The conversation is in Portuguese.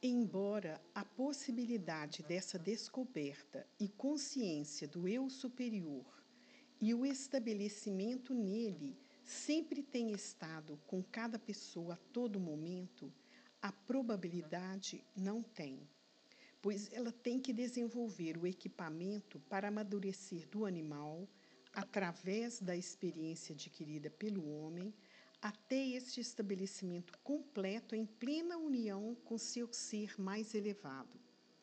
Embora a possibilidade dessa descoberta e consciência do eu superior e o estabelecimento nele sempre tenha estado com cada pessoa a todo momento, a probabilidade não tem, pois ela tem que desenvolver o equipamento para amadurecer do animal, através da experiência adquirida pelo homem, até este estabelecimento completo em plena união com seu ser mais elevado.